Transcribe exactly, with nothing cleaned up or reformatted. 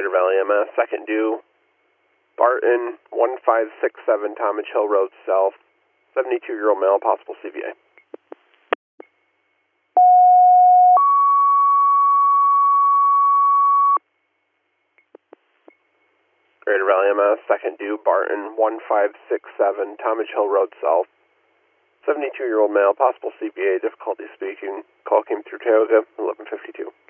Greater Valley M S, second due, Barton, one five six seven, Talmadge Hill Road South, seventy-two-year-old male, possible C V A. Greater Valley M S, second due, Barton, one five six seven, Talmadge Hill Road South, seventy-two-year-old male, possible C V A, difficulty speaking, call came through Tioga, eleven fifty-two.